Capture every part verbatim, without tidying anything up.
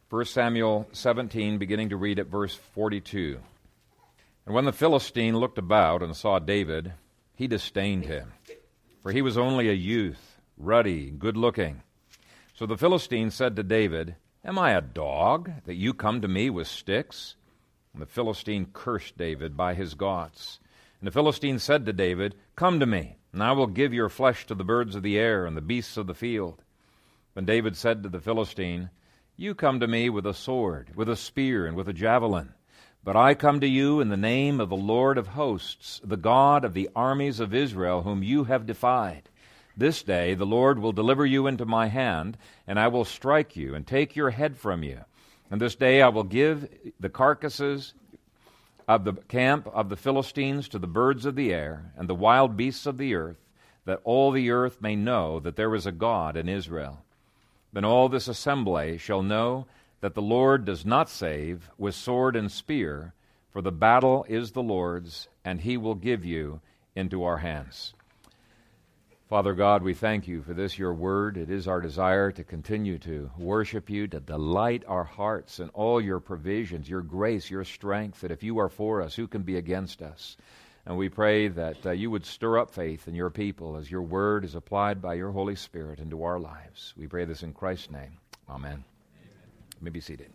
First Samuel seventeen, beginning to read at verse forty-two. And when the Philistine looked about and saw David, he disdained him, for he was only a youth, ruddy, good-looking. So the Philistine said to David, Am I a dog, that you come to me with sticks? And the Philistine cursed David by his gods. And the Philistine said to David, Come to me, and I will give your flesh to the birds of the air and the beasts of the field. Then David said to the Philistine, You come to me with a sword, with a spear, and with a javelin. But I come to you in the name of the Lord of hosts, the God of the armies of Israel, whom you have defied. This day the Lord will deliver you into my hand, and I will strike you and take your head from you. And this day I will give the carcasses of the camp of the Philistines to the birds of the air and the wild beasts of the earth, that all the earth may know that there is a God in Israel. Then all this assembly shall know that the Lord does not save with sword and spear, for the battle is the Lord's, and he will give you into our hands. Father God, we thank you for this, your word. It is our desire to continue to worship you, to delight our hearts in all your provisions, your grace, your strength, that if you are for us, who can be against us? And we pray that uh, you would stir up faith in your people as your word is applied by your Holy Spirit into our lives. We pray this in Christ's name. Amen. You may be seated.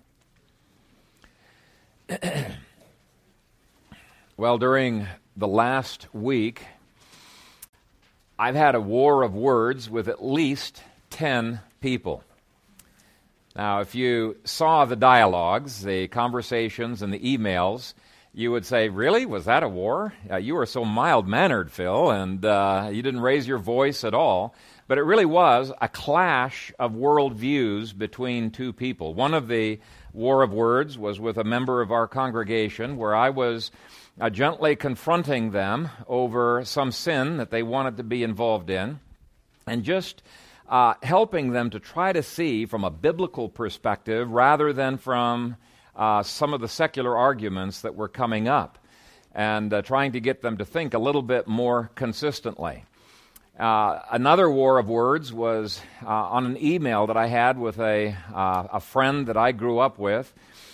Well, during the last week, I've had a war of words with at least ten people. Now, if you saw the dialogues, the conversations, and the emails, you would say, really? Was that a war? Uh, you were so mild-mannered, Phil, and uh, you didn't raise your voice at all. But it really was a clash of worldviews between two people. One of the war of words was with a member of our congregation where I was uh, gently confronting them over some sin that they wanted to be involved in and just uh, helping them to try to see from a biblical perspective rather than from uh, some of the secular arguments that were coming up and uh, trying to get them to think a little bit more consistently. Uh, another war of words was uh, on an email that I had with a uh, a friend that I grew up with,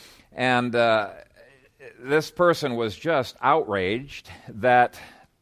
and uh, this person was just outraged that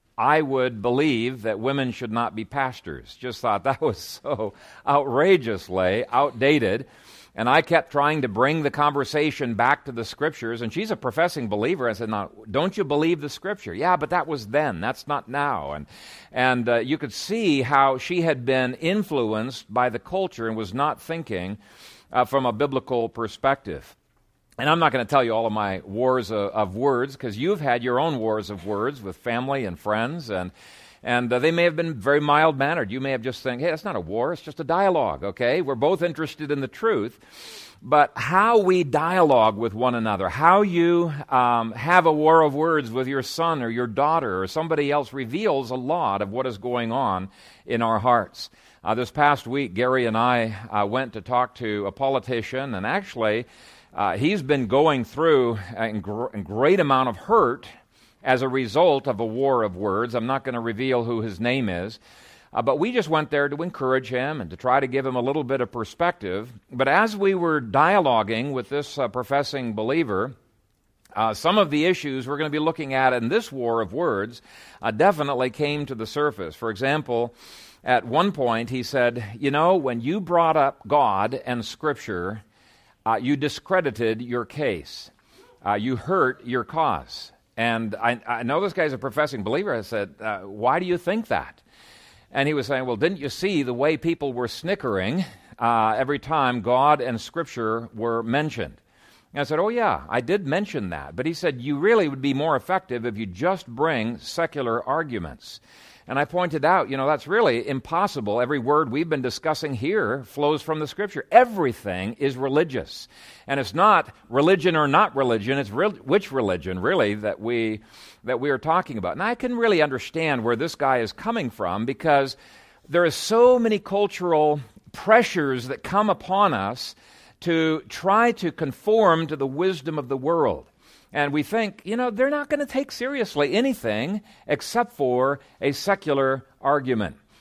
I would believe that women should not be pastors. Just thought that was so outrageously outdated. And I kept trying to bring the conversation back to the Scriptures, and she's a professing believer. I said, "No, don't you believe the Scripture?" "Yeah, but that was then. That's not now." And and uh, you could see how she had been influenced by the culture and was not thinking uh, from a biblical perspective. And I'm not going to tell you all of my wars of, of words, because you've had your own wars of words with family and friends, and And uh, they may have been very mild-mannered. You may have just think, hey, that's not a war, it's just a dialogue, okay? We're both interested in the truth. But how we dialogue with one another, how you um, have a war of words with your son or your daughter or somebody else reveals a lot of what is going on in our hearts. Uh, this past week, Gary and I uh, went to talk to a politician, and actually, uh, he's been going through a gr- a great amount of hurt as a result of a war of words. I'm not going to reveal who his name is, uh, but we just went there to encourage him and to try to give him a little bit of perspective. But as we were dialoguing with this uh, professing believer, uh, some of the issues we're going to be looking at in this war of words uh, definitely came to the surface. For example, at one point he said, you know, when you brought up God and Scripture, uh, you discredited your case. Uh, you hurt your cause. And I, I know this guy's a professing believer. I said, uh, why do you think that? And he was saying, well, didn't you see the way people were snickering uh, every time God and Scripture were mentioned? And I said, oh, yeah, I did mention that. But he said, you really would be more effective if you just bring secular arguments. And I pointed out, you know, that's really impossible. Every word we've been discussing here flows from the Scripture. Everything is religious. And it's not religion or not religion, it's re- which religion, really, that we that we are talking about. And I can really understand where this guy is coming from, because there are so many cultural pressures that come upon us to try to conform to the wisdom of the world. And we think, you know, they're not going to take seriously anything except for a secular argument.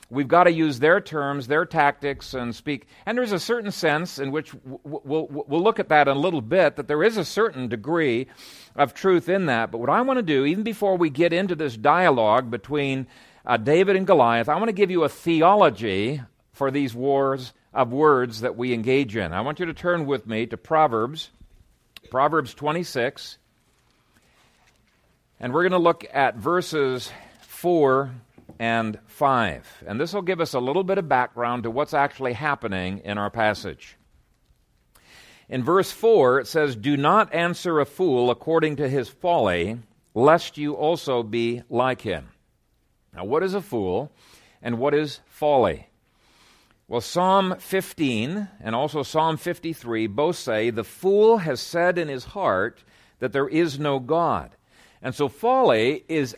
we've got to use their terms, their tactics, and speak. And there's a certain sense in which we'll, we'll, we'll look at that in a little bit, that there is a certain degree of truth in that. But what I want to do, even before we get into this dialogue between uh, David and Goliath, I want to give you a theology for these wars of words that we engage in. I want you to turn with me to Proverbs, Proverbs twenty-six, and we're going to look at verses four and five. And this will give us a little bit of background to what's actually happening in our passage. In verse four, it says, "Do not answer a fool according to his folly, lest you also be like him." Now, what is a fool, and what is folly? Well, Psalm fifteen and also Psalm fifty-three both say, "The fool has said in his heart that there is no God." And so folly is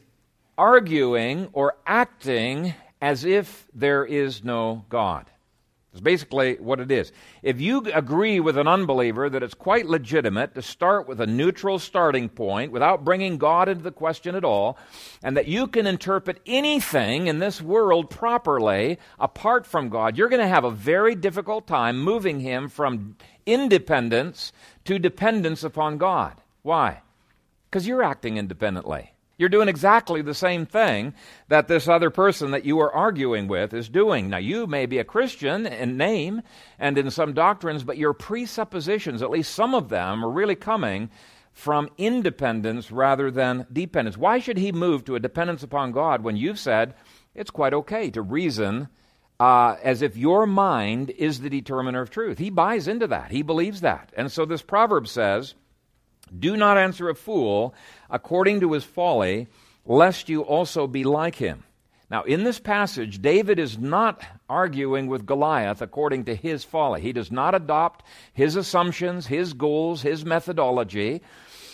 arguing or acting as if there is no God. That's basically what it is. If you agree with an unbeliever that it's quite legitimate to start with a neutral starting point without bringing God into the question at all, and that you can interpret anything in this world properly apart from God, you're going to have a very difficult time moving him from independence to dependence upon God. Why? Because you're acting independently. You're doing exactly the same thing that this other person that you are arguing with is doing. Now, you may be a Christian in name and in some doctrines, but your presuppositions, at least some of them, are really coming from independence rather than dependence. Why should he move to a dependence upon God when you've said it's quite okay to reason uh, as if your mind is the determiner of truth? He buys into that. He believes that. And so this proverb says, "Do not answer a fool according to his folly, lest you also be like him." Now, in this passage, David is not arguing with Goliath according to his folly. He does not adopt his assumptions, his goals, his methodology.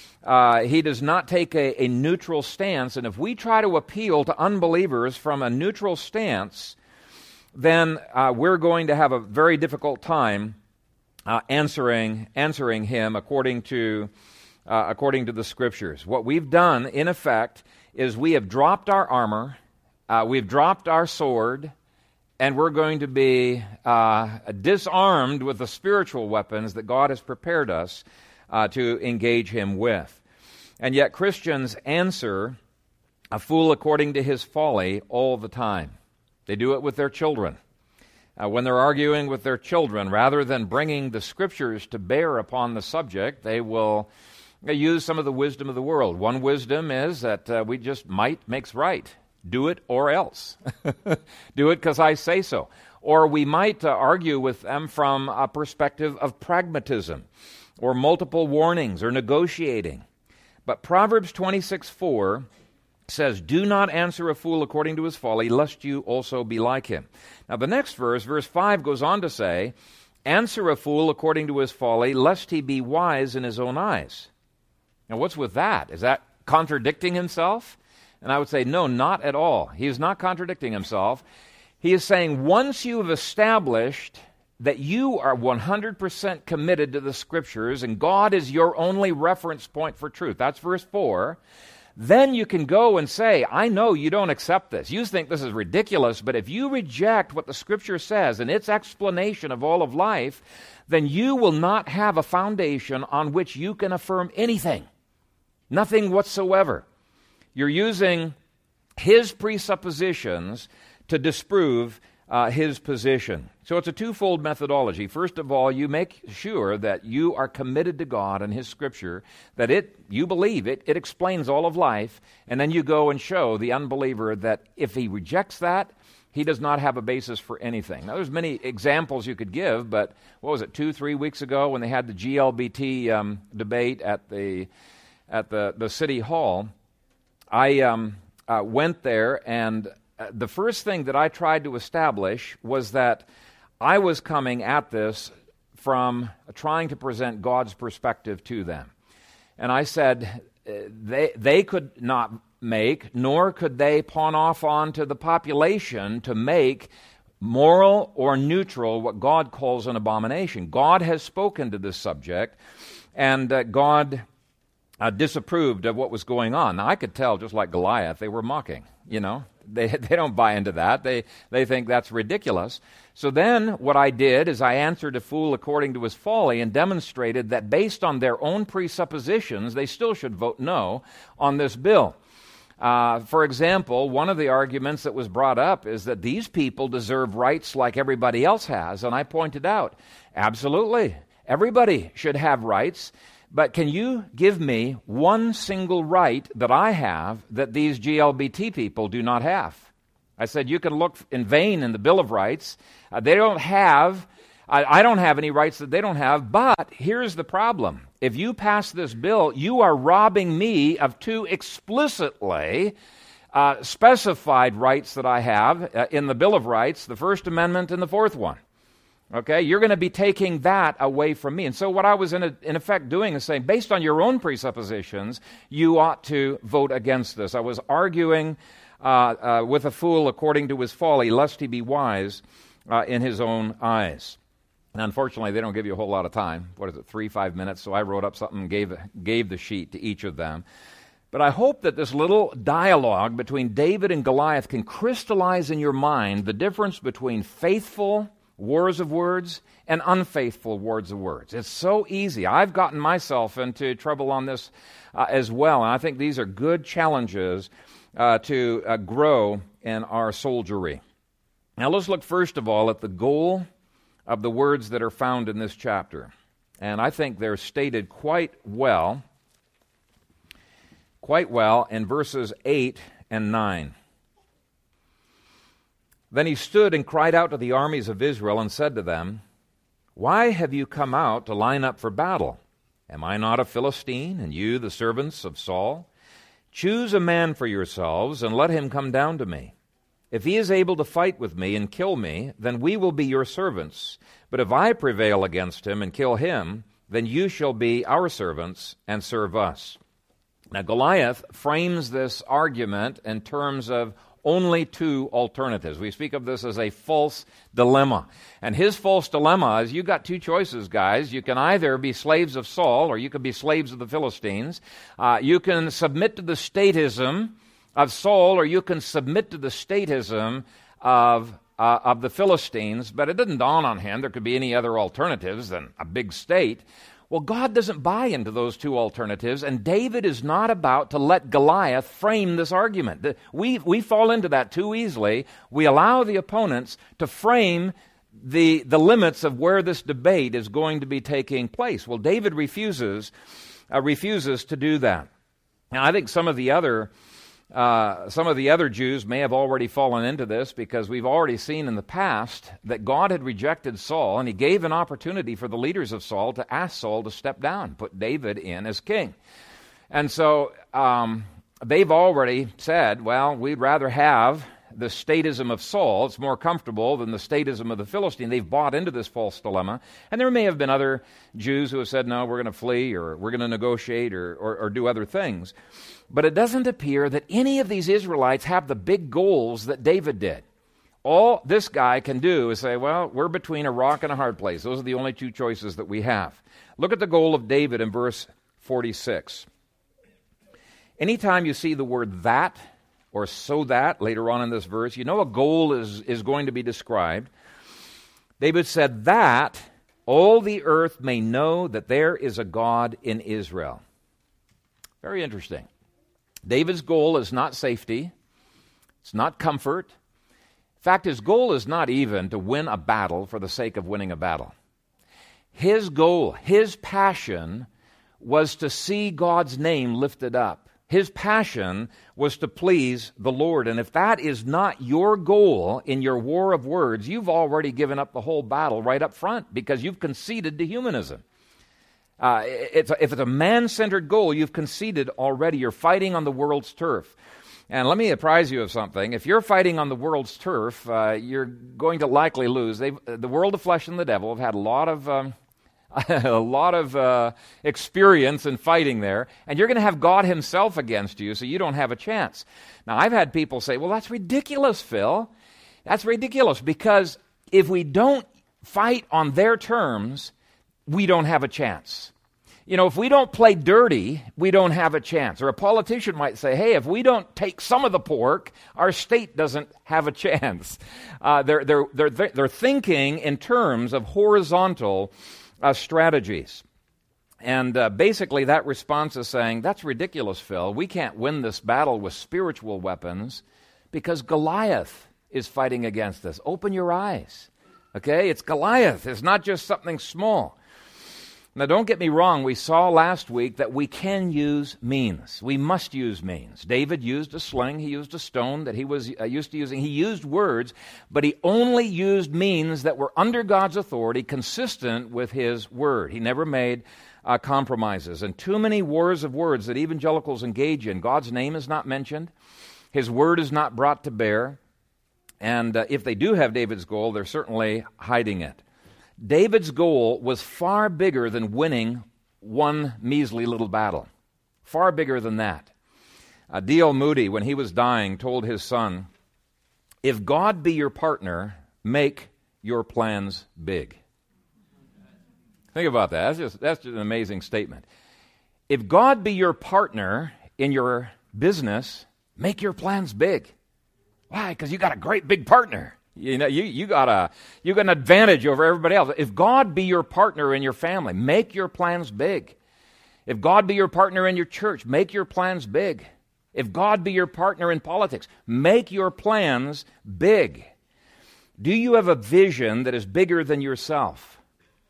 Uh, he does not take a, a neutral stance. And if we try to appeal to unbelievers from a neutral stance, then uh, we're going to have a very difficult time uh, answering answering him according to Uh, according to the Scriptures. What we've done, in effect, is we have dropped our armor, uh, we've dropped our sword, and we're going to be uh, disarmed with the spiritual weapons that God has prepared us uh, to engage him with. And yet Christians answer a fool according to his folly all the time. They do it with their children. Uh, when they're arguing with their children, rather than bringing the Scriptures to bear upon the subject, they will They use some of the wisdom of the world. One wisdom is that uh, we just might makes right. Do it or else. Do it because I say so. Or we might uh, argue with them from a perspective of pragmatism or multiple warnings or negotiating. But Proverbs twenty-six four says, "Do not answer a fool according to his folly, lest you also be like him." Now the next verse, verse five, goes on to say, "Answer a fool according to his folly, lest he be wise in his own eyes." Now, what's with that? Is that contradicting himself? And I would say, no, not at all. He is not contradicting himself. He is saying, once you have established that you are one hundred percent committed to the Scriptures and God is your only reference point for truth, that's verse four, then you can go and say, I know you don't accept this. You think this is ridiculous, but if you reject what the Scripture says and its explanation of all of life, then you will not have a foundation on which you can affirm anything. Nothing whatsoever. You're using his presuppositions to disprove uh, his position. So it's a twofold methodology. First of all, you make sure that you are committed to God and his Scripture, that it you believe it, it explains all of life, and then you go and show the unbeliever that if he rejects that, he does not have a basis for anything. Now, there's many examples you could give, but what was it, two, three weeks ago when they had the G L B T um, debate at the at the, the city hall, I um, uh, went there, and uh, the first thing that I tried to establish was that I was coming at this from trying to present God's perspective to them. And I said uh, they they could not make, nor could they pawn off onto the population to make moral or neutral what God calls an abomination. God has spoken to this subject, and uh, God uh, disapproved of what was going on. Now, I could tell, just like Goliath, they were mocking, you know. They they don't buy into that. They they think that's ridiculous. So then what I did is I answered a fool according to his folly and demonstrated that based on their own presuppositions, they still should vote no on this bill. Uh, for example, one of the arguments that was brought up is that these people deserve rights like everybody else has. And I pointed out, absolutely, everybody should have rights. But can you give me one single right that I have that these G L B T people do not have? I said, you can look in vain in the Bill of Rights. Uh, they don't have, I, I don't have any rights that they don't have, but here's the problem. If you pass this bill, you are robbing me of two explicitly uh, specified rights that I have uh, in the Bill of Rights, the First Amendment and the Fourth one. Okay, you're going to be taking that away from me. And so what I was in, a, in effect doing is saying, based on your own presuppositions, you ought to vote against this. I was arguing uh, uh, with a fool according to his folly, lest he be wise uh, in his own eyes. And unfortunately, they don't give you a whole lot of time. What is it, three, five minutes? So I wrote up something and gave, gave the sheet to each of them. But I hope that this little dialogue between David and Goliath can crystallize in your mind the difference between faithful wars of words and unfaithful words of words. It's so easy. I've gotten myself into trouble on this uh, as well, and I think these are good challenges uh, to uh, grow in our soldiery. Now let's look first of all at the goal of the words that are found in this chapter. And I think they're stated quite well, quite well in verses eight and nine. Then he stood and cried out to the armies of Israel and said to them, "Why have you come out to line up for battle? Am I not a Philistine, and you the servants of Saul? Choose a man for yourselves, and let him come down to me. If he is able to fight with me and kill me, then we will be your servants. But if I prevail against him and kill him, then you shall be our servants and serve us." Now Goliath frames this argument in terms of only two alternatives. We speak of this as a false dilemma. And his false dilemma is, you got two choices, guys. You can either be slaves of Saul or you can be slaves of the Philistines. Uh, you can submit to the statism of Saul or you can submit to the statism of, uh, of the Philistines. But it didn't dawn on him there could be any other alternatives than a big state. Well, God doesn't buy into those two alternatives, and David is not about to let Goliath frame this argument. We, we fall into that too easily. We allow the opponents to frame the, the limits of where this debate is going to be taking place. Well, David refuses, uh, refuses to do that. Now, I think some of the other Uh, some of the other Jews may have already fallen into this because we've already seen in the past that God had rejected Saul, and he gave an opportunity for the leaders of Saul to ask Saul to step down, put David in as king. And so um, they've already said, well, we'd rather have the statism of Saul. It's more comfortable than the statism of the Philistine. They've bought into this false dilemma. And there may have been other Jews who have said, no, we're going to flee or we're going to negotiate or, or, or do other things. But it doesn't appear that any of these Israelites have the big goals that David did. All this guy can do is say, well, we're between a rock and a hard place. Those are the only two choices that we have. Look at the goal of David in verse forty-six. Anytime you see the word that or so that later on in this verse, you know a goal is, is going to be described. David said that all the earth may know that there is a God in Israel. Very interesting. David's goal is not safety. It's not comfort. In fact, his goal is not even to win a battle for the sake of winning a battle. His goal, his passion, was to see God's name lifted up. His passion was to please the Lord. And if that is not your goal in your war of words, you've already given up the whole battle right up front because you've conceded to humanism. Uh, it's a, if it's a man-centered goal, you've conceded already. You're fighting on the world's turf. And let me apprise you of something. If you're fighting on the world's turf, uh, you're going to likely lose. They've, the world of flesh and the devil have had a lot of um, a lot of uh, experience in fighting there, and you're going to have God himself against you, so you don't have a chance. Now, I've had people say, well, that's ridiculous, Phil. That's ridiculous, because if we don't fight on their terms, we don't have a chance. You know, if we don't play dirty, we don't have a chance. Or a politician might say, hey, if we don't take some of the pork, our state doesn't have a chance. Uh, they're, they're, they're, they're thinking in terms of horizontal uh, strategies. And uh, basically that response is saying, that's ridiculous, Phil. We can't win this battle with spiritual weapons because Goliath is fighting against us. Open your eyes. Okay? It's Goliath. It's not just something small. Now, don't get me wrong. We saw last week that we can use means. We must use means. David used a sling. He used a stone that he was uh, used to using. He used words, but he only used means that were under God's authority, consistent with his word. He never made uh, compromises. And too many wars of words that evangelicals engage in, God's name is not mentioned. His word is not brought to bear. And uh, if they do have David's goal, they're certainly hiding it. David's goal was far bigger than winning one measly little battle. Far bigger than that. Uh, D L Moody, when he was dying, told his son, if God be your partner, make your plans big. Think about that. That's just, that's just an amazing statement. If God be your partner in your business, make your plans big. Why? Because you got a great big partner. You know, you, you got a you got an advantage over everybody else. If God be your partner in your family, make your plans big. If God be your partner in your church, make your plans big. If God be your partner in politics, make your plans big. Do you have a vision that is bigger than yourself?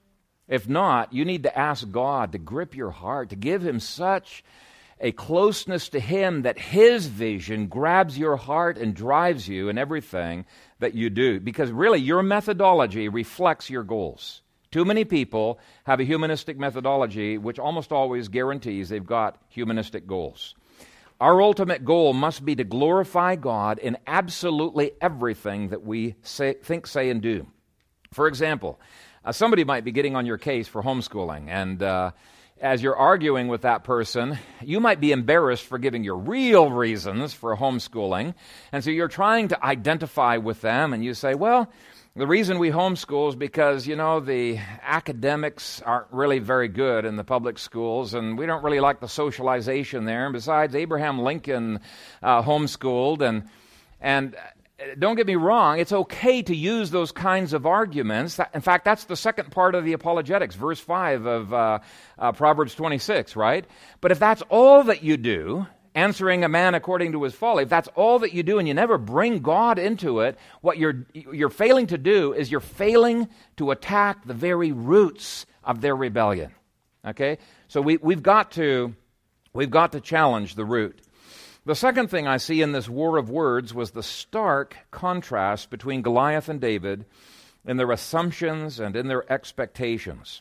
If not, you need to ask God to grip your heart, to give Him such a closeness to Him that His vision grabs your heart and drives you in everything that you do. Because really, your methodology reflects your goals. Too many people have a humanistic methodology which almost always guarantees they've got humanistic goals. Our ultimate goal must be to glorify God in absolutely everything that we say, think, say, and do. For example, uh, somebody might be getting on your case for homeschooling, and uh, as you're arguing with that person, you might be embarrassed for giving your real reasons for homeschooling. And so you're trying to identify with them, and you say, well, the reason we homeschool is because, you know, the academics aren't really very good in the public schools, and we don't really like the socialization there. And besides, Abraham Lincoln uh, homeschooled, and and don't get me wrong, it's okay to use those kinds of arguments. In fact, that's the second part of the apologetics, verse five of uh, uh, Proverbs twenty-six, right? But if that's all that you do, answering a man according to his folly, if that's all that you do and you never bring God into it, what you're you're failing to do is you're failing to attack the very roots of their rebellion. Okay? So we, we've got to we've got to challenge the root. The second thing I see in this war of words was the stark contrast between Goliath and David in their assumptions and in their expectations.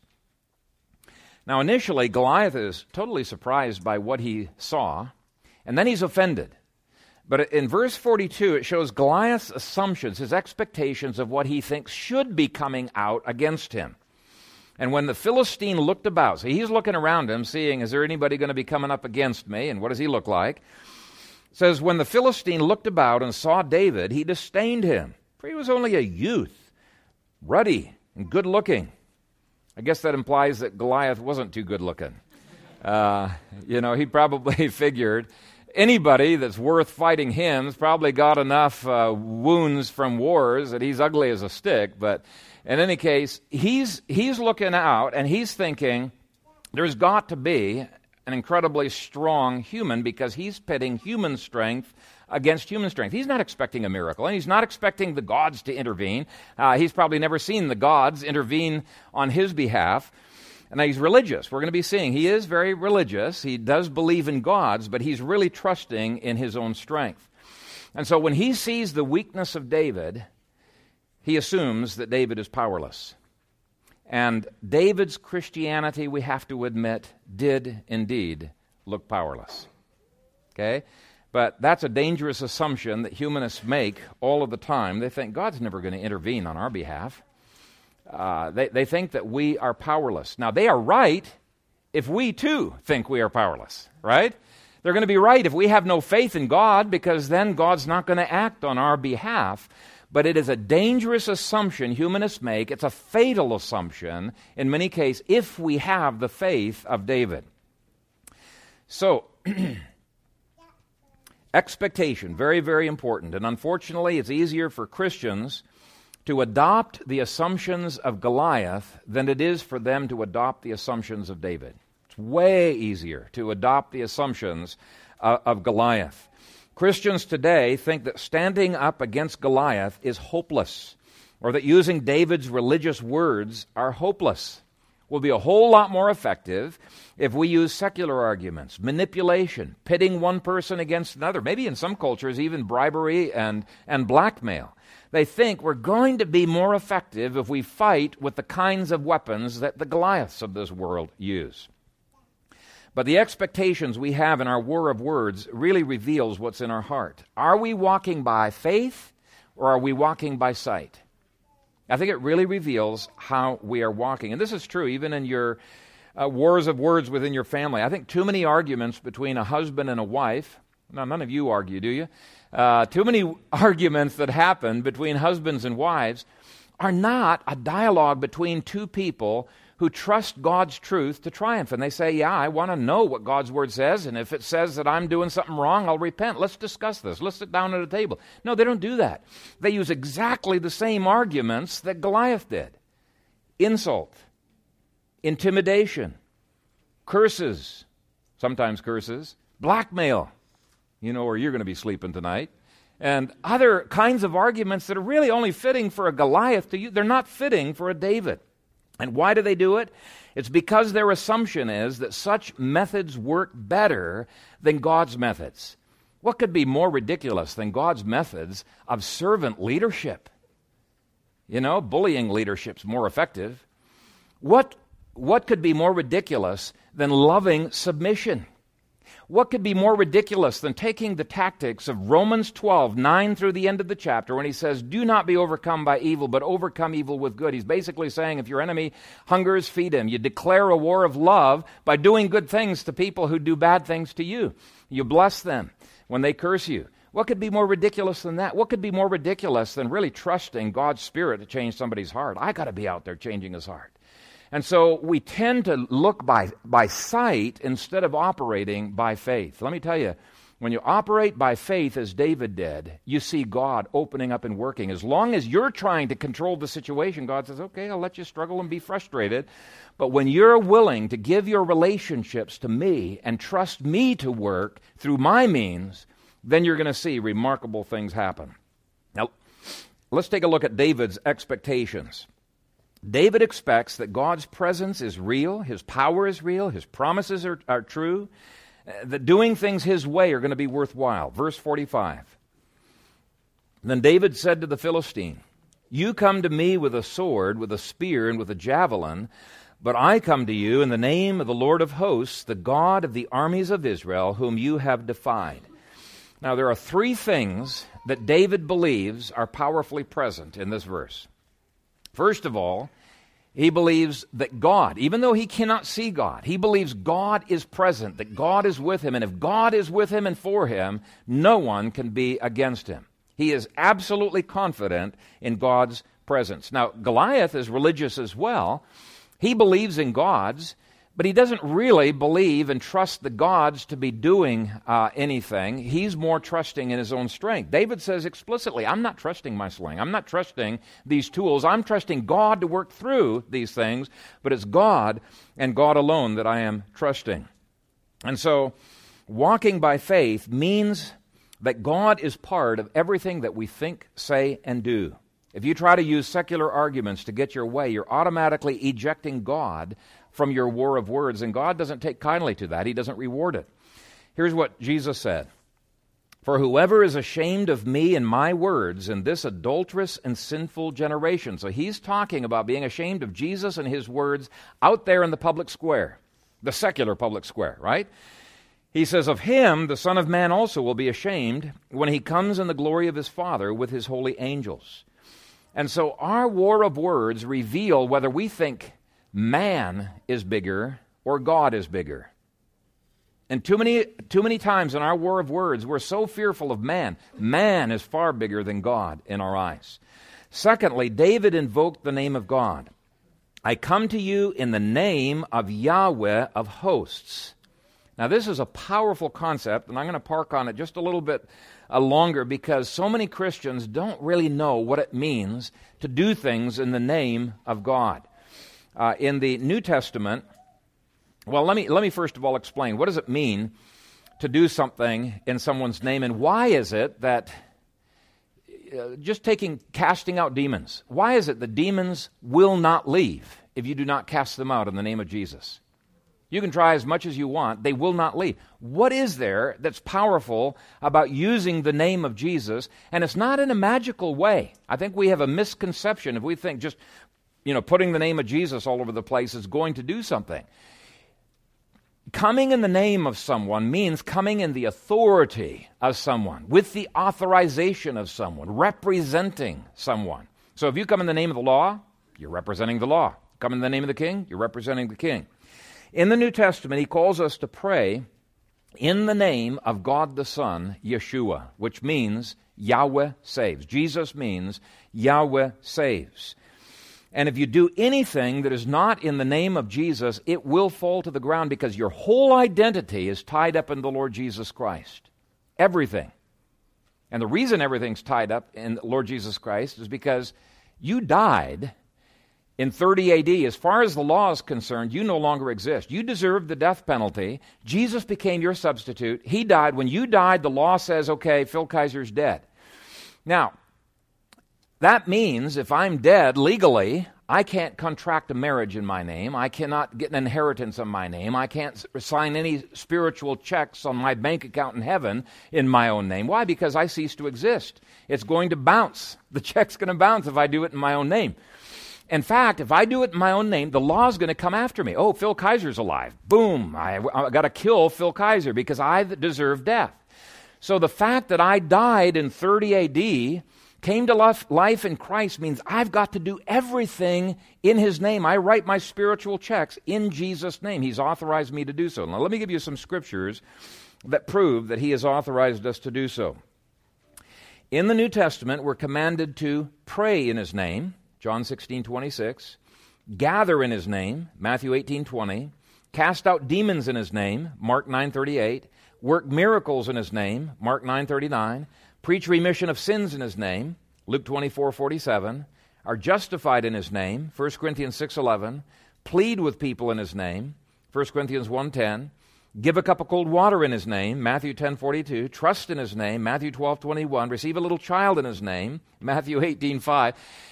Now, initially, Goliath is totally surprised by what he saw, and then he's offended. But in verse forty-two, it shows Goliath's assumptions, his expectations of what he thinks should be coming out against him. And when the Philistine looked about, so he's looking around him, seeing, is there anybody going to be coming up against me? And what does he look like? It says, when the Philistine looked about and saw David, he disdained him, for he was only a youth, ruddy and good-looking. I guess that implies that Goliath wasn't too good-looking. Uh, you know, he probably figured anybody that's worth fighting him's probably got enough uh, wounds from wars that he's ugly as a stick. But in any case, he's he's looking out and he's thinking there's got to be an incredibly strong human, because he's pitting human strength against human strength. He's not expecting a miracle, and he's not expecting the gods to intervene. Uh, he's probably never seen the gods intervene on his behalf. And he's religious. We're going to be seeing he is very religious. He does believe in gods, but he's really trusting in his own strength. And so when he sees the weakness of David, he assumes that David is powerless. And David's Christianity, we have to admit, did indeed look powerless. Okay? But that's a dangerous assumption that humanists make all of the time. They think God's never going to intervene on our behalf. Uh, they, they think that we are powerless. Now, they are right if we, too, think we are powerless, right? They're going to be right if we have no faith in God, because then God's not going to act on our behalf. But it is a dangerous assumption humanists make. It's a fatal assumption in many cases if we have the faith of David. So, expectation, very, very important. And unfortunately, it's easier for Christians to adopt the assumptions of Goliath than it is for them to adopt the assumptions of David. It's way easier to adopt the assumptions uh, of Goliath. Christians today think that standing up against Goliath is hopeless, or that using David's religious words are hopeless. Will be a whole lot more effective if we use secular arguments, manipulation, pitting one person against another, maybe in some cultures even bribery and, and blackmail. They think we're going to be more effective if we fight with the kinds of weapons that the Goliaths of this world use. But the expectations we have in our war of words really reveals what's in our heart. Are we walking by faith or are we walking by sight? I think it really reveals how we are walking. And this is true even in your uh, wars of words within your family. I think too many arguments between a husband and a wife, now none of you argue, do you? Uh, too many arguments that happen between husbands and wives are not a dialogue between two people who trust God's truth to triumph. And they say, yeah, I want to know what God's word says, and if it says that I'm doing something wrong, I'll repent. Let's discuss this. Let's sit down at a table. No, they don't do that. They use exactly the same arguments that Goliath did. Insult, intimidation, curses, sometimes curses, blackmail. You know where you're going to be sleeping tonight. And other kinds of arguments that are really only fitting for a Goliath to use. They're not fitting for a David. And why do they do it? It's because their assumption is that such methods work better than God's methods. What could be more ridiculous than God's methods of servant leadership? You know, bullying leadership's more effective. What, what could be more ridiculous than loving submission? What could be more ridiculous than taking the tactics of Romans twelve, nine through the end of the chapter when he says, do not be overcome by evil, but overcome evil with good. He's basically saying if your enemy hungers, feed him. You declare a war of love by doing good things to people who do bad things to you. You bless them when they curse you. What could be more ridiculous than that? What could be more ridiculous than really trusting God's Spirit to change somebody's heart? I got to be out there changing his heart. And so we tend to look by, by sight instead of operating by faith. Let me tell you, when you operate by faith as David did, you see God opening up and working. As long as you're trying to control the situation, God says, okay, I'll let you struggle and be frustrated. But when you're willing to give your relationships to me and trust me to work through my means, then you're going to see remarkable things happen. Now, let's take a look at David's expectations. David expects that God's presence is real, his power is real, his promises are, are true, uh, that doing things his way are going to be worthwhile. Verse forty-five. Then David said to the Philistine, you come to me with a sword, with a spear, and with a javelin, but I come to you in the name of the Lord of hosts, the God of the armies of Israel, whom you have defied. Now there are three things that David believes are powerfully present in this verse. First of all, he believes that God, even though he cannot see God, he believes God is present, that God is with him, and if God is with him and for him, no one can be against him. He is absolutely confident in God's presence. Now, Goliath is religious as well. He believes in gods, but he doesn't really believe and trust the gods to be doing uh, anything. He's more trusting in his own strength. David says explicitly, I'm not trusting my sling. I'm not trusting these tools. I'm trusting God to work through these things, but it's God and God alone that I am trusting. And so, walking by faith means that God is part of everything that we think, say, and do. If you try to use secular arguments to get your way, you're automatically ejecting God from your war of words, and God doesn't take kindly to that. He doesn't reward it. Here's what Jesus said. For whoever is ashamed of me and my words in this adulterous and sinful generation. So he's talking about being ashamed of Jesus and his words out there in the public square, the secular public square, right? He says, of him the Son of Man also will be ashamed when he comes in the glory of his Father with his holy angels. And so our war of words reveal whether we think man is bigger or God is bigger. And too many, too many times in our war of words, we're so fearful of man. Man is far bigger than God in our eyes. Secondly, David invoked the name of God. I come to you in the name of Yahweh of hosts. Now, this is a powerful concept, and I'm going to park on it just a little bit uh, longer because so many Christians don't really know what it means to do things in the name of God. Uh, in the New Testament, well, let me let me first of all explain, what does it mean to do something in someone's name, and why is it that, uh, just taking casting out demons, why is it that demons will not leave if you do not cast them out in the name of Jesus? You can try as much as you want, they will not leave. What is there that's powerful about using the name of Jesus? And it's not in a magical way. I think we have a misconception if we think just, you know, putting the name of Jesus all over the place is going to do something. Coming in the name of someone means coming in the authority of someone, with the authorization of someone, representing someone. So if you come in the name of the law, you're representing the law. Come in the name of the king, you're representing the king. In the New Testament, he calls us to pray in the name of God the Son, Yeshua, which means Yahweh saves. Jesus means Yahweh saves. And if you do anything that is not in the name of Jesus, it will fall to the ground because your whole identity is tied up in the Lord Jesus Christ. Everything. And the reason everything's tied up in the Lord Jesus Christ is because you died in thirty A D. As far as the law is concerned, you no longer exist. You deserve the death penalty. Jesus became your substitute. He died. When you died, the law says, okay, Phil Kaiser's dead. Now, that means if I'm dead legally, I can't contract a marriage in my name. I cannot get an inheritance in my name. I can't sign any spiritual checks on my bank account in heaven in my own name. Why? Because I cease to exist. It's going to bounce. The check's going to bounce if I do it in my own name. In fact, if I do it in my own name, the law is going to come after me. Oh, Phil Kaiser's alive. Boom. I, I got to kill Phil Kaiser because I deserve death. So the fact that I died in thirty A D, came to life, life in Christ, means I've got to do everything in His name. I write my spiritual checks in Jesus' name. He's authorized me to do so. Now, let me give you some scriptures that prove that He has authorized us to do so. In the New Testament, we're commanded to pray in His name, John sixteen twenty-six, gather in His name, Matthew eighteen twenty, cast out demons in His name, Mark nine thirty-eight, work miracles in His name, Mark nine thirty-nine, preach remission of sins in His name, Luke twenty-four forty-seven, are justified in His name, First Corinthians six eleven, plead with people in His name, First Corinthians one ten, give a cup of cold water in His name, Matthew ten forty-two, trust in His name, Matthew twelve twenty-one, receive a little child in His name, Matthew eighteen five.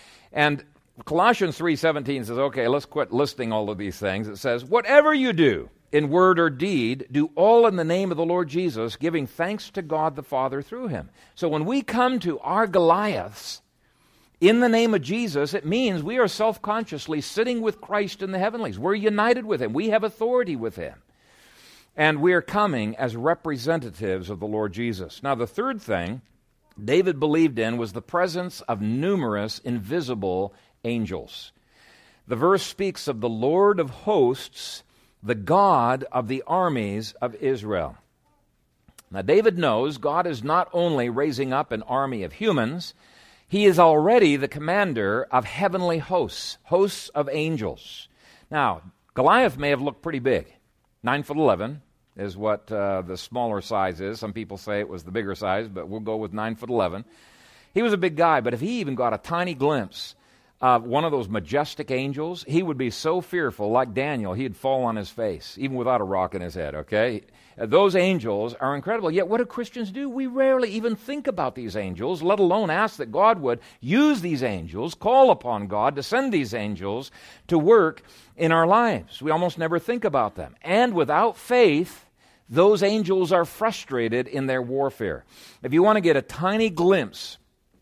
And Colossians three seventeen says, okay, let's quit listing all of these things. It says, whatever you do in word or deed, do all in the name of the Lord Jesus, giving thanks to God the Father through Him. So when we come to our Goliaths in the name of Jesus, it means we are self-consciously sitting with Christ in the heavenlies. We're united with Him. We have authority with Him. And we are coming as representatives of the Lord Jesus. Now, the third thing David believed in was the presence of numerous invisible angels. The verse speaks of the Lord of hosts, the God of the armies of Israel. Now, David knows God is not only raising up an army of humans, He is already the commander of heavenly hosts, hosts of angels. Now, Goliath may have looked pretty big. nine foot eleven is what uh, the smaller size is. Some people say it was the bigger size, but we'll go with nine foot eleven. He was a big guy, but if he even got a tiny glimpse of one of those majestic angels, he would be so fearful, like Daniel, he'd fall on his face, even without a rock in his head, okay? Those angels are incredible. Yet what do Christians do? We rarely even think about these angels, let alone ask that God would use these angels, call upon God to send these angels to work in our lives. We almost never think about them. And without faith, those angels are frustrated in their warfare. If you want to get a tiny glimpse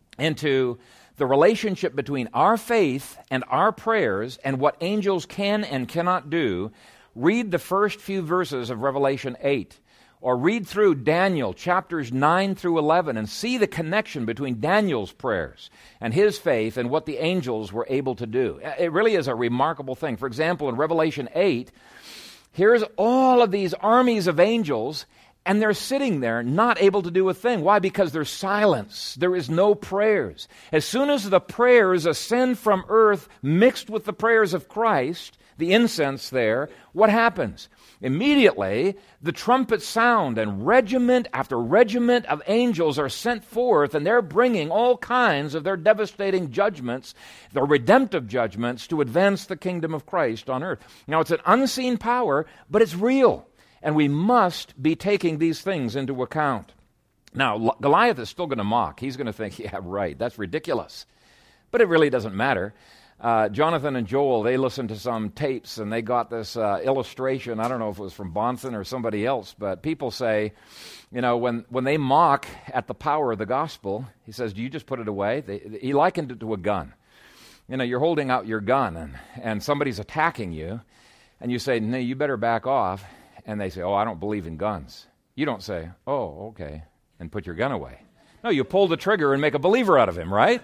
into the relationship between our faith and our prayers and what angels can and cannot do, read the first few verses of Revelation eight, or read through Daniel chapters nine through eleven and see the connection between Daniel's prayers and his faith and what the angels were able to do. It really is a remarkable thing. For example, in Revelation eight, Here's all of these armies of angels, and they're sitting there not able to do a thing. Why? Because there's silence. There is no prayers. As soon as the prayers ascend from earth mixed with the prayers of Christ, the incense there, what happens? Immediately, the trumpets sound, and regiment after regiment of angels are sent forth, and they're bringing all kinds of their devastating judgments, their redemptive judgments, to advance the kingdom of Christ on earth. Now, it's an unseen power, but it's real, and we must be taking these things into account. Now, Goliath is still going to mock. He's going to think, yeah, right, that's ridiculous. But it really doesn't matter. Uh, Jonathan and Joel, they listened to some tapes, and they got this uh, illustration. I don't know if it was from Bonson or somebody else, but people say, you know, when, when they mock at the power of the gospel, he says, do you just put it away? They, he likened it to a gun. You know, you're holding out your gun, and, and somebody's attacking you, and you say, no, you better back off. And they say, oh, I don't believe in guns. You don't say, oh, okay, and put your gun away. No, you pull the trigger and make a believer out of him, right?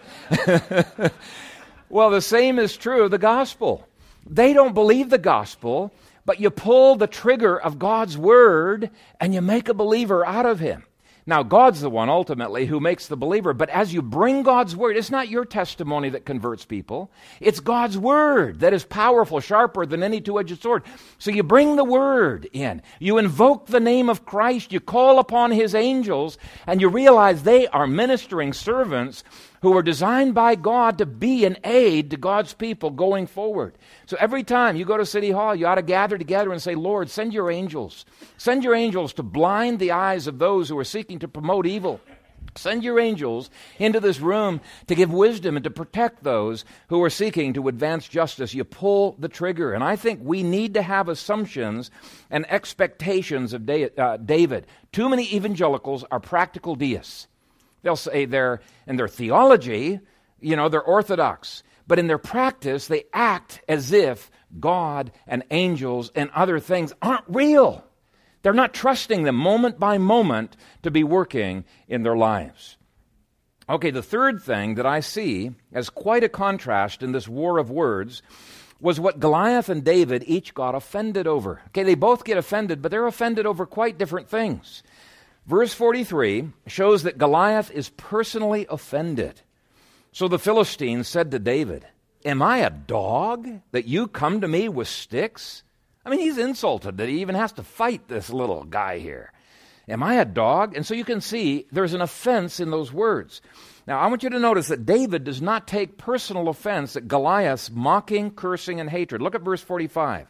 Well, the same is true of the gospel. They don't believe the gospel, but you pull the trigger of God's word and you make a believer out of him. Now, God's the one ultimately who makes the believer, but as you bring God's word, it's not your testimony that converts people. It's God's word that is powerful, sharper than any two-edged sword. So you bring the word in. You invoke the name of Christ. You call upon his angels, and you realize they are ministering servants who were designed by God to be an aid to God's people going forward. So every time you go to City Hall, you ought to gather together and say, Lord, send your angels. Send your angels to blind the eyes of those who are seeking to promote evil. Send your angels into this room to give wisdom and to protect those who are seeking to advance justice. You pull the trigger. And I think we need to have assumptions and expectations of David. Too many evangelicals are practical deists. They'll say they're, in their theology, you know, they're orthodox. But in their practice, they act as if God and angels and other things aren't real. They're not trusting them moment by moment to be working in their lives. Okay, the third thing that I see as quite a contrast in this war of words was what Goliath and David each got offended over. Okay, they both get offended, but they're offended over quite different things. Verse forty-three shows that Goliath is personally offended. So the Philistine said to David, am I a dog that you come to me with sticks? I mean, he's insulted that he even has to fight this little guy here. Am I a dog? And so you can see there's an offense in those words. Now, I want you to notice that David does not take personal offense at Goliath's mocking, cursing, and hatred. Look at verse forty-five.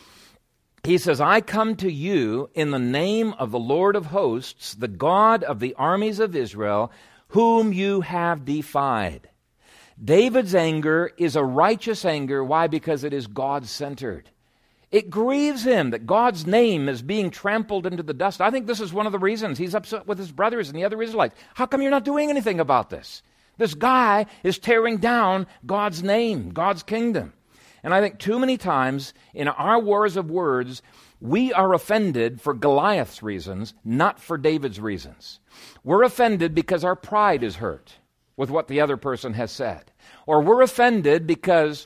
He says, I come to you in the name of the Lord of hosts, the God of the armies of Israel, whom you have defied. David's anger is a righteous anger. Why? Because it is God-centered. It grieves him that God's name is being trampled into the dust. I think this is one of the reasons he's upset with his brothers and the other Israelites. How come you're not doing anything about this? This guy is tearing down God's name, God's kingdom. And I think too many times in our wars of words, we are offended for Goliath's reasons, not for David's reasons. We're offended because our pride is hurt with what the other person has said. Or we're offended because,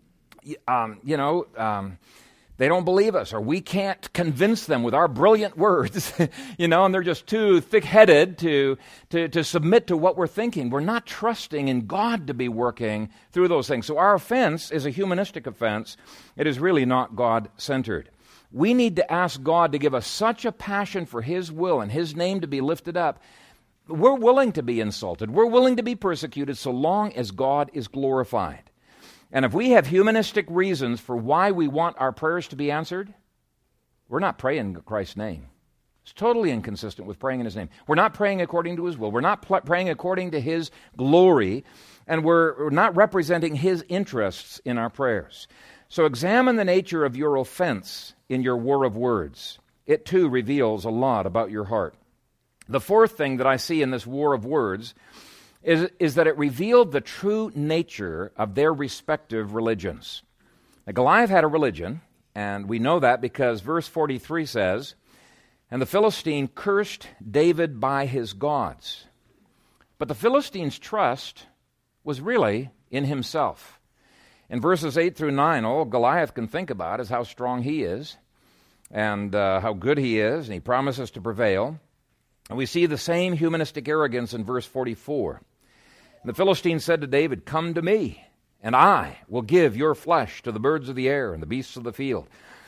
um, you know, um, they don't believe us, or we can't convince them with our brilliant words, you know, and they're just too thick-headed to, to, to submit to what we're thinking. We're not trusting in God to be working through those things. So our offense is a humanistic offense. It is really not God-centered. We need to ask God to give us such a passion for his will and his name to be lifted up. We're willing to be insulted. We're willing to be persecuted so long as God is glorified. And if we have humanistic reasons for why we want our prayers to be answered, we're not praying in Christ's name. It's totally inconsistent with praying in his name. We're not praying according to his will. We're not pl- praying according to his glory, and we're, we're not representing his interests in our prayers. So examine the nature of your offense in your war of words. It too reveals a lot about your heart. The fourth thing that I see in this war of words Is, is that it revealed the true nature of their respective religions. Now, Goliath had a religion, and we know that because verse forty-three says, and the Philistine cursed David by his gods. But the Philistine's trust was really in himself. In verses eight through nine, all Goliath can think about is how strong he is. and uh, how good he is, and he promises to prevail. And we see the same humanistic arrogance in verse forty-four. The Philistine said to David, "Come to me, and I will give your flesh to the birds of the air and the beasts of the field."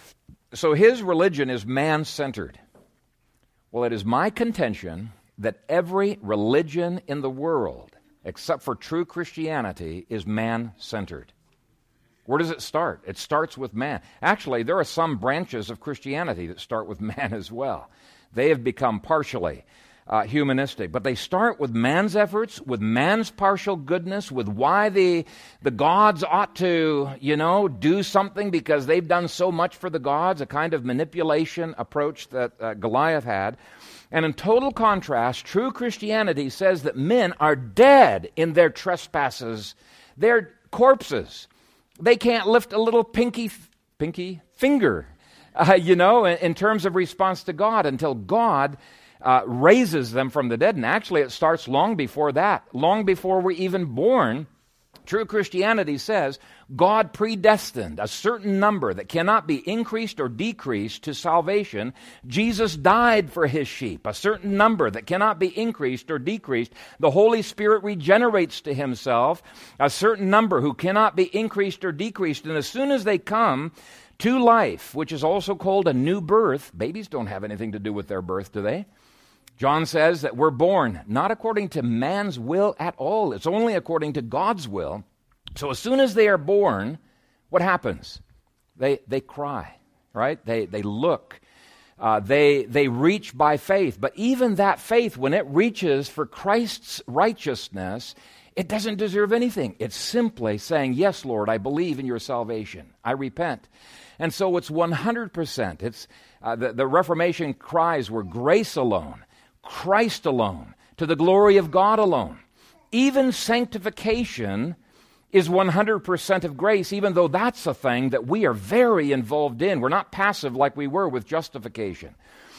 So his religion is man-centered. Well, it is my contention that every religion in the world, except for true Christianity, is man-centered. Where does it start? It starts with man. Actually, there are some branches of Christianity that start with man as well. They have become partially uh, humanistic, but they start with man's efforts, with man's partial goodness, with why the the gods ought to, you know, do something because they've done so much for the gods, a kind of manipulation approach that uh, Goliath had. And in total contrast, true Christianity says that men are dead in their trespasses. They're corpses. They can't lift a little pinky, pinky finger, uh, you know, in, in terms of response to God until God uh, raises them from the dead. And actually, it starts long before that, long before we're even born. True Christianity says God predestined a certain number that cannot be increased or decreased to salvation. Jesus died for his sheep, a certain number that cannot be increased or decreased. The Holy Spirit regenerates to himself a certain number who cannot be increased or decreased. And as soon as they come to life, which is also called a new birth, babies don't have anything to do with their birth, do they? John says that we're born not according to man's will at all. It's only according to God's will. So as soon as they are born, what happens? They they cry, right? They they look. Uh, they they reach by faith. But even that faith, when it reaches for Christ's righteousness, it doesn't deserve anything. It's simply saying, "Yes, Lord, I believe in your salvation. I repent." And so it's one hundred percent. It's uh, the, the Reformation cries were grace alone, Christ alone, to the glory of God alone. Even sanctification is one hundred percent of grace, even though that's a thing that we are very involved in. We're not passive like we were with justification.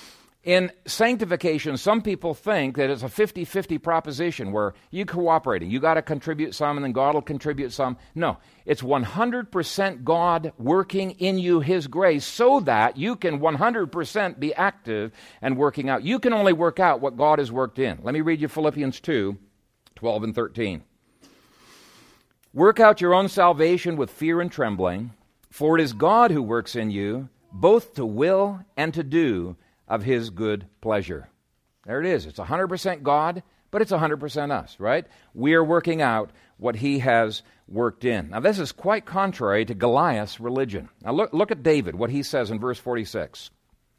In sanctification, some people think that it's a fifty-fifty proposition where you cooperating, you got to contribute some and then God will contribute some. No, it's one hundred percent God working in you his grace so that you can one hundred percent be active and working out. You can only work out what God has worked in. Let me read you Philippians two, twelve and thirteen. Work out your own salvation with fear and trembling, for it is God who works in you, both to will and to do of his good pleasure. There it is. It's one hundred percent God, but it's one hundred percent us, right? We are working out what he has worked in. Now, this is quite contrary to Goliath's religion. Now, look, look at David, what he says in verse forty-six.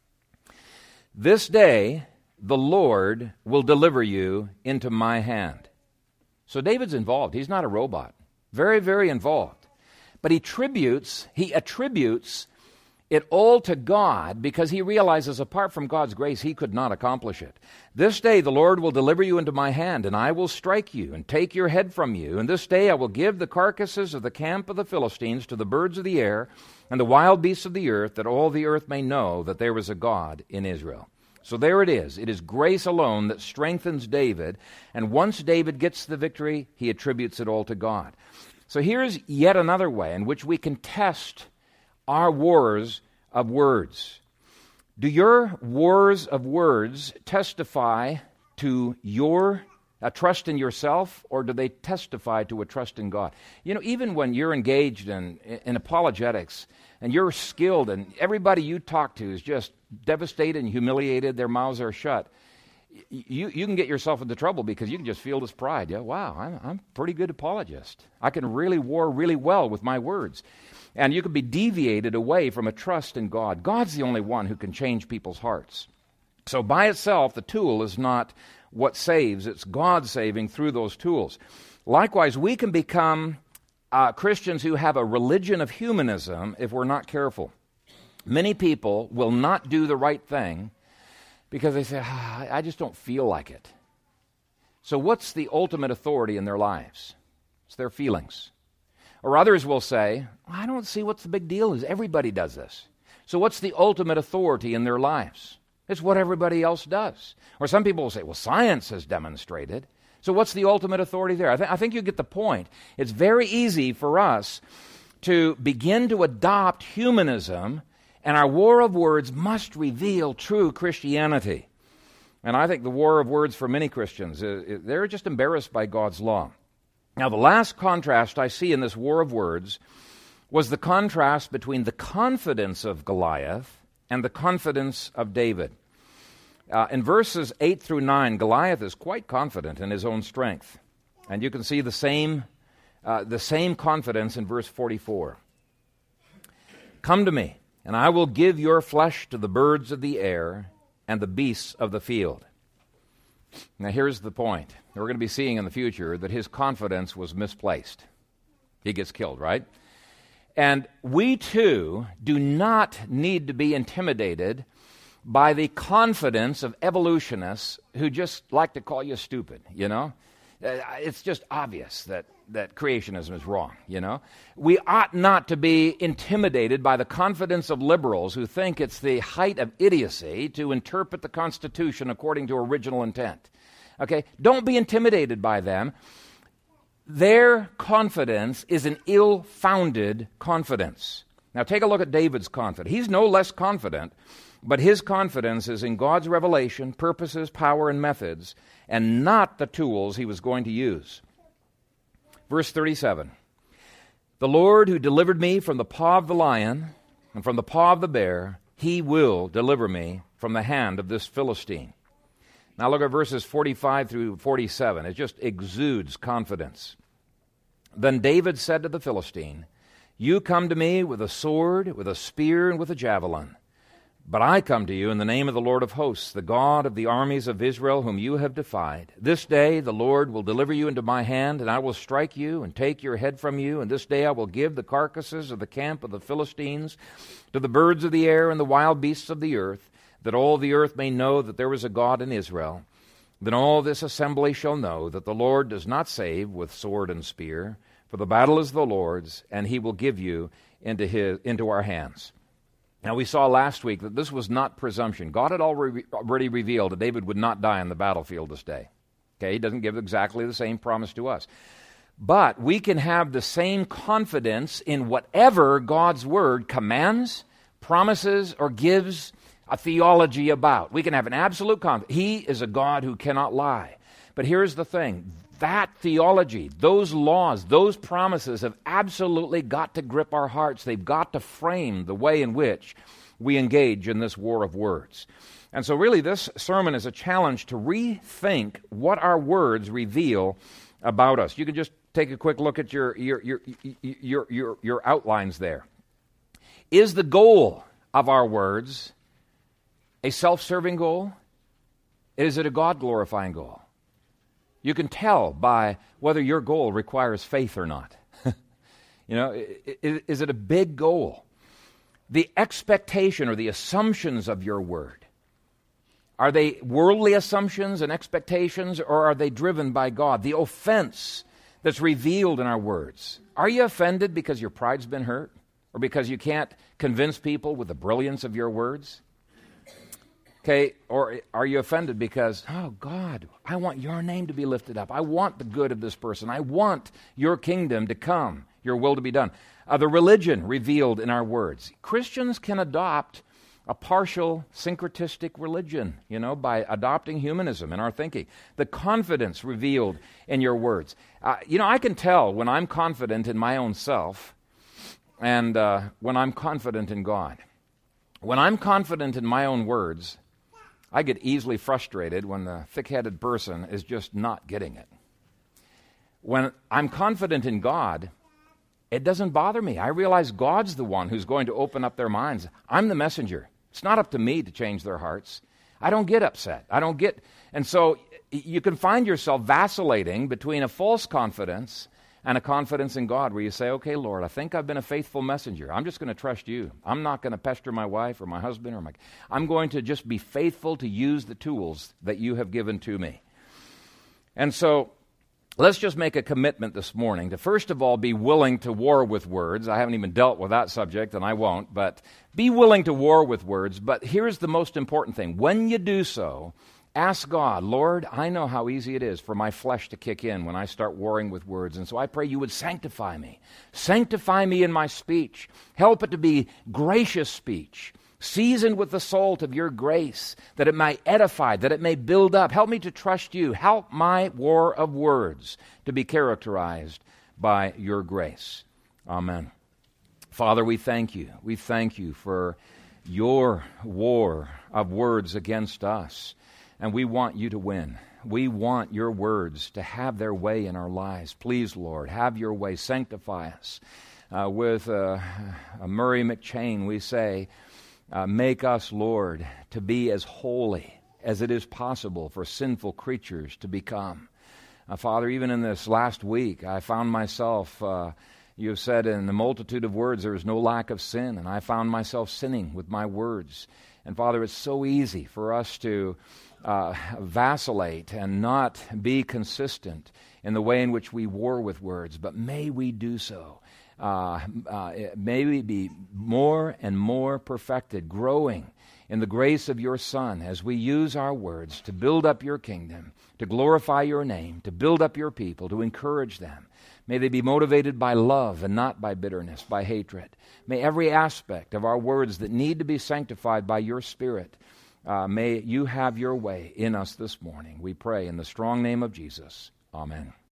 This day the Lord will deliver you into my hand. So David's involved. He's not a robot. Very, very involved. But he tributes, he attributes it all to God because he realizes apart from God's grace, he could not accomplish it. This day the Lord will deliver you into my hand, and I will strike you and take your head from you. And this day I will give the carcasses of the camp of the Philistines to the birds of the air and the wild beasts of the earth, that all the earth may know that there is a God in Israel. So there it is. It is grace alone that strengthens David. And once David gets the victory, he attributes it all to God. So here's yet another way in which we can test our wars of words. Do your wars of words testify to your a trust in yourself, or do they testify to a trust in God? You know, even when you're engaged in, in apologetics and you're skilled and everybody you talk to is just devastated and humiliated, their mouths are shut, you, you can get yourself into trouble because you can just feel this pride. Yeah, wow, I'm, I'm a pretty good apologist. I can really war really well with my words. And you can be deviated away from a trust in God. God's the only one who can change people's hearts. So by itself, the tool is not what saves. It's God saving through those tools. Likewise, we can become uh, Christians who have a religion of humanism if we're not careful. Many people will not do the right thing because they say, ah, I just don't feel like it. So what's the ultimate authority in their lives? It's their feelings. Or others will say, I don't see what's the big deal is. Everybody does this. So what's the ultimate authority in their lives? It's what everybody else does. Or some people will say, well, science has demonstrated. So what's the ultimate authority there? I, th- I think you get the point. It's very easy for us to begin to adopt humanism And our war of words must reveal true Christianity. And I think the war of words for many Christians, uh, they're just embarrassed by God's law. Now, the last contrast I see in this war of words was the contrast between the confidence of Goliath and the confidence of David. Uh, in verses eight through nine, Goliath is quite confident in his own strength. And you can see the same, uh, the same confidence in verse forty-four. Come to me, and I will give your flesh to the birds of the air and the beasts of the field. Now here's the point. We're going to be seeing in the future that his confidence was misplaced. He gets killed, right? And we too do not need to be intimidated by the confidence of evolutionists who just like to call you stupid, you know? It's just obvious that, that creationism is wrong, you know? We ought not to be intimidated by the confidence of liberals who think it's the height of idiocy to interpret the Constitution according to original intent. Okay? Don't be intimidated by them. Their confidence is an ill-founded confidence. Now take a look at David's confidence. He's no less confident, but his confidence is in God's revelation, purposes, power, and methods, and not the tools he was going to use. Verse thirty-seven, the Lord who delivered me from the paw of the lion and from the paw of the bear, he will deliver me from the hand of this Philistine. Now look at verses forty-five through forty-seven. It just exudes confidence. Then David said to the Philistine, you come to me with a sword, with a spear, and with a javelin. But I come to you in the name of the Lord of hosts, the God of the armies of Israel, whom you have defied. This day the Lord will deliver you into my hand, and I will strike you and take your head from you. And this day I will give the carcasses of the camp of the Philistines to the birds of the air and the wild beasts of the earth, that all the earth may know that there is a God in Israel. Then all this assembly shall know that the Lord does not save with sword and spear, for the battle is the Lord's, and he will give you into his into our hands. Now, we saw last week that this was not presumption. God had already, already revealed that David would not die on the battlefield this day. Okay, he doesn't give exactly the same promise to us. But we can have the same confidence in whatever God's word commands, promises, or gives a theology about. We can have an absolute confidence. He is a God who cannot lie. But here's the thing. That theology, those laws, those promises have absolutely got to grip our hearts. They've got to frame the way in which we engage in this war of words. And so really this sermon is a challenge to rethink what our words reveal about us. You can just take a quick look at your your your your your, your outlines there. Is the goal of our words a self-serving goal? Is it a God-glorifying goal? You can tell by whether your goal requires faith or not. You know, is it a big goal? The expectation or the assumptions of your word, are they worldly assumptions and expectations, or are they driven by God? The offense that's revealed in our words. Are you offended because your pride's been hurt? Or because you can't convince people with the brilliance of your words? Okay, or are you offended because, oh God, I want your name to be lifted up. I want the good of this person. I want your kingdom to come, your will to be done. Uh, the religion revealed in our words. Christians can adopt a partial syncretistic religion, you know, by adopting humanism in our thinking. The confidence revealed in your words. Uh, you know, I can tell when I'm confident in my own self and uh, when I'm confident in God. When I'm confident in my own words, I get easily frustrated when the thick-headed person is just not getting it. When I'm confident in God, it doesn't bother me. I realize God's the one who's going to open up their minds. I'm the messenger. It's not up to me to change their hearts. I don't get upset. I don't get... And so you can find yourself vacillating between a false confidence and a confidence in God where you say, okay, Lord, I think I've been a faithful messenger. I'm just going to trust you. I'm not going to pester my wife or my husband or my... I'm going to just be faithful to use the tools that you have given to me. And so let's just make a commitment this morning to first of all be willing to war with words. I haven't even dealt with that subject and I won't, but be willing to war with words. But here's the most important thing. When you do so, Ask God, Lord, I know how easy it is for my flesh to kick in when I start warring with words, and so I pray you would sanctify me. Sanctify me in my speech. Help it to be gracious speech, seasoned with the salt of your grace, that it may edify, that it may build up. Help me to trust you. Help my war of words to be characterized by your grace. Amen. Father, we thank you. We thank you for your war of words against us. And we want you to win. We want your words to have their way in our lives. Please, Lord, have your way. Sanctify us. Uh, with uh, uh, Murray McChain, we say, uh, make us, Lord, to be as holy as it is possible for sinful creatures to become. Uh, Father, even in this last week, I found myself, uh, you have said, in the multitude of words there is no lack of sin, and I found myself sinning with my words. And Father, it's so easy for us to uh, vacillate and not be consistent in the way in which we war with words, but may we do so. Uh, uh, may we be more and more perfected, growing in the grace of your Son as we use our words to build up your kingdom, to glorify your name, to build up your people, to encourage them. May they be motivated by love and not by bitterness, by hatred. May every aspect of our words that need to be sanctified by your Spirit, uh, may you have your way in us this morning. We pray in the strong name of Jesus. Amen.